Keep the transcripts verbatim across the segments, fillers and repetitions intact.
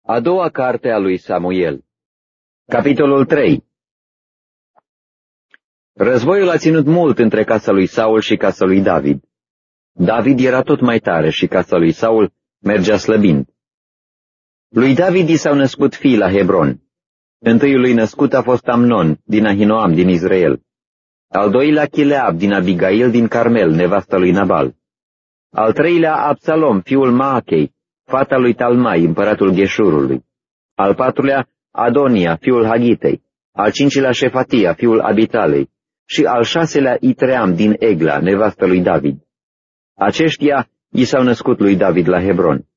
A doua carte a lui Samuel. Capitolul trei. Războiul a ținut mult între casa lui Saul și casa lui David. David era tot mai tare și casa lui Saul mergea slăbind. Lui David i s-au născut fii la Hebron. Întâiul lui născut a fost Amnon, din Ahinoam, din Israel. Al doilea Chileab, din Abigail, din Carmel, nevasta lui Nabal. Al treilea Absalom, fiul Maachei, fata lui Talmai, împăratul Gheșurului. Al patrulea Adonia, fiul Hagitei. Al cincilea Șefatia, fiul Abitalei. Și al șaselea Itream, din Egla, nevastă lui David. Aceștia i s-au născut lui David la Hebron.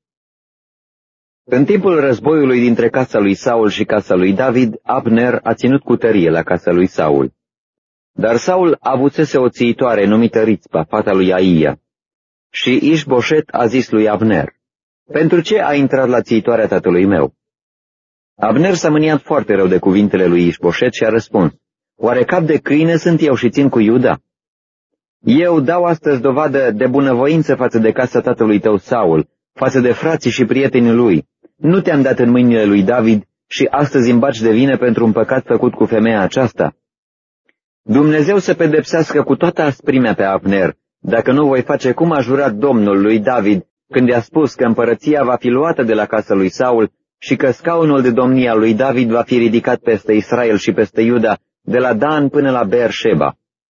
În timpul războiului dintre casa lui Saul și casa lui David, Abner a ținut cu tărie la casa lui Saul. Dar Saul avusese o țiitoare numită Rițpa, fata lui Aia. Și Ișboșet a zis lui Abner: „Pentru ce a intrat la țiitoarea tatălui meu?” Abner s-a mâniat foarte rău de cuvintele lui Ișboșet și a răspuns: „Oare cap de câine sunt eu și țin cu Iuda? Eu dau astăzi dovadă de bunăvoință față de casa tatălui tău Saul, față de frații și prietenii lui. Nu te-am dat în mâinile lui David și astăzi îmi baci de vină pentru un păcat făcut cu femeia aceasta? Dumnezeu să pedepsească cu toată asprimea pe Abner, dacă nu voi face cum a jurat Domnul lui David când i-a spus că împărăția va fi luată de la casa lui Saul și că scaunul de domnie al lui David va fi ridicat peste Israel și peste Iuda, de la Dan până la Beer-Sheba.”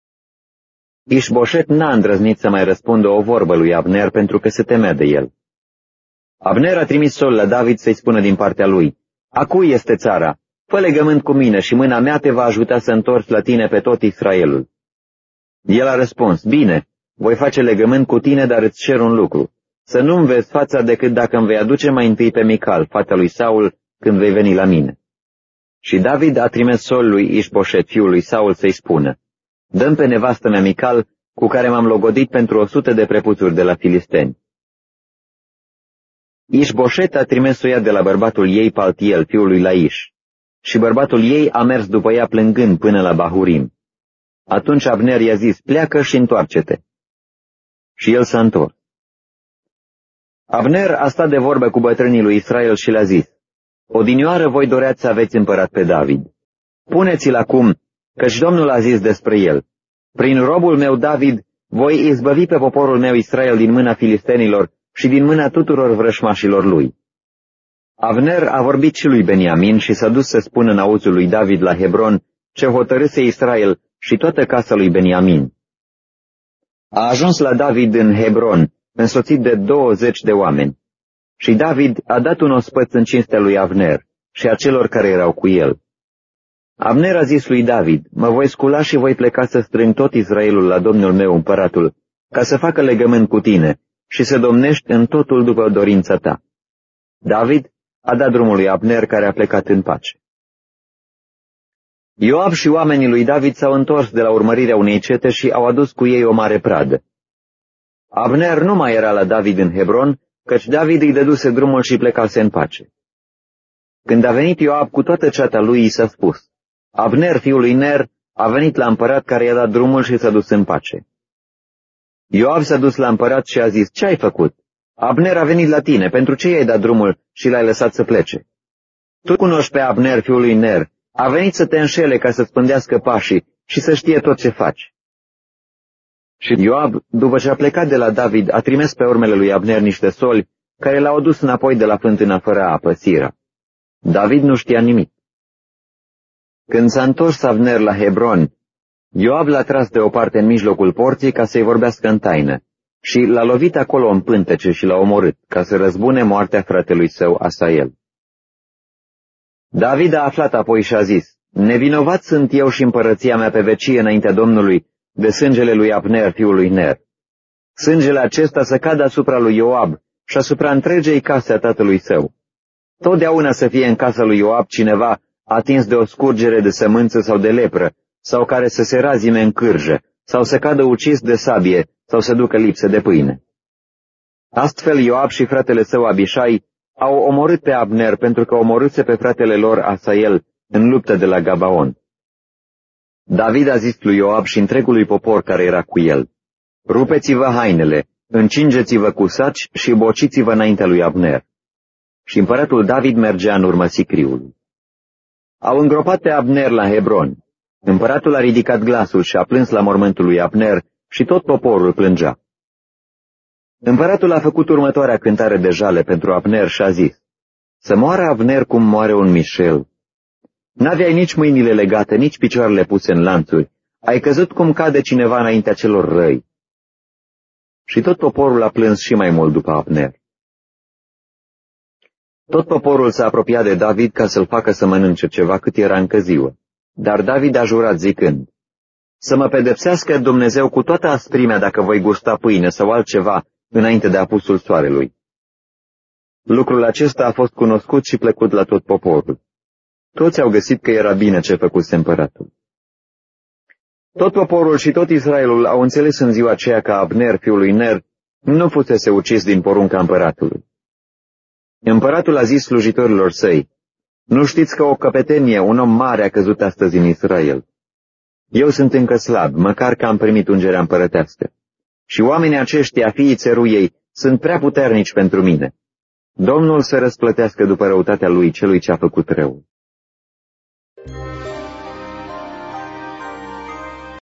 Ișboșet n-a îndrăznit să mai răspundă o vorbă lui Abner pentru că se temea de el. Abner a trimis sol la David să-i spună din partea lui: „A cui este țara? Fă legământ cu mine și mâna mea te va ajuta să întorci la tine pe tot Israelul.” El a răspuns: „Bine, voi face legământ cu tine, dar îți cer un lucru, să nu-mi vezi fața decât dacă îmi vei aduce mai întâi pe Mical, fata lui Saul, când vei veni la mine.” Și David a trimis sol lui Ișboșet, fiul lui Saul, să-i spună: „Dă-mi pe nevastă mea Mical, cu care m-am logodit pentru o sută de prepuțuri de la filisteni.” Ișboșet a trimis să o ia de la bărbatul ei Paltiel, fiul lui Laiș, și bărbatul ei a mers după ea plângând până la Bahurim. Atunci Abner i-a zis: „Pleacă și întoarce-te.” Și el s-a întors. Abner a stat de vorbă cu bătrânii lui Israel și le-a zis: „Odinioară voi doreați să aveți împărat pe David. Puneți-l acum, căci Domnul a zis despre el: Prin robul meu David voi izbăvi pe poporul meu Israel din mâna filistenilor și din mâna tuturor vrășmașilor lui.” Abner a vorbit și lui Beniamin și s-a dus să spună în auzul lui David la Hebron ce hotărâse Israel și toată casa lui Beniamin. A ajuns la David în Hebron, însoțit de douăzeci de oameni. Și David a dat un ospăț în cinstea lui Abner și a celor care erau cu el. Abner a zis lui David: „Mă voi scula și voi pleca să strâng tot Israelul la domnul meu împăratul, ca să facă legământ cu tine și să domnești în totul după dorința ta.” David a dat drumul lui Abner, care a plecat în pace. Ioab și oamenii lui David s-au întors de la urmărirea unei cete și au adus cu ei o mare pradă. Abner nu mai era la David în Hebron, căci David îi dăduse drumul și plecase în pace. Când a venit Ioab cu toată ceata lui, i s-a spus: „Abner, fiul lui Ner, a venit la împărat, care i-a dat drumul și s-a dus în pace.” Ioab s-a dus la împărat și a zis: „Ce ai făcut? Abner a venit la tine, pentru ce i-ai dat drumul și l-ai lăsat să plece? Tu cunoști pe Abner, fiul lui Ner, a venit să te înșele ca să-ți pândească pașii și să știe tot ce faci.” Și Ioab, după ce a plecat de la David, a trimis pe urmele lui Abner niște soli, care l-au dus înapoi de la fântâna fără apă, Sira. David nu știa nimic. Când s-a întors Abner la Hebron, Ioab l-a tras deoparte în mijlocul porții ca să-i vorbească în taină și l-a lovit acolo în pântece și l-a omorât, ca să răzbune moartea fratelui său Asael. David a aflat apoi și a zis: „Nevinovat sunt eu și împărăția mea pe vecie înaintea Domnului de sângele lui Abner, fiul lui Ner. Sângele acesta să cadă asupra lui Ioab și asupra întregei case a tatălui său. Totdeauna să fie în casa lui Ioab cineva atins de o scurgere de sămânță sau de lepră, sau care să se razime în cârjă, sau să cadă ucis de sabie, sau să ducă lipsă de pâine.” Astfel Ioab și fratele său Abișai au omorât pe Abner, pentru că omorâse pe fratele lor Asael în luptă de la Gabaon. David a zis lui Ioab și întregului popor care era cu el: „Rupeți-vă hainele, încingeți-vă cu saci și bociți-vă înaintea lui Abner.” și împăratul David mergea în urma sicriului. Au îngropat pe Abner la Hebron. Împăratul a ridicat glasul și a plâns la mormântul lui Abner și tot poporul plângea. Împăratul a făcut următoarea cântare de jale pentru Abner și a zis: să moară Abner cum moare un mișel. N-aveai nici mâinile legate, nici picioarele puse în lanțuri. Ai căzut cum cade cineva înaintea celor răi. Și tot poporul a plâns și mai mult după Abner. Tot poporul s-a apropiat de David ca să-l facă să mănânce ceva cât era încă ziua. Dar David a jurat zicând: să mă pedepsească Dumnezeu cu toată asprimea dacă voi gusta pâine sau altceva înainte de apusul soarelui. Lucrul acesta a fost cunoscut și plăcut la tot poporul. Toți au găsit că era bine ce făcuse împăratul. Tot poporul și tot Israelul au înțeles în ziua aceea că Abner, fiul lui Ner, nu fusese ucis din porunca împăratului. Împăratul a zis slujitorilor săi: nu știți că o căpetenie, un om mare a căzut astăzi în Israel. Eu sunt încă slab, măcar că am primit ungerea împărătească. Și oamenii aceștia, fiii țeruiei, sunt prea puternici pentru mine. Domnul să răsplătească după răutatea lui celui ce a făcut răul.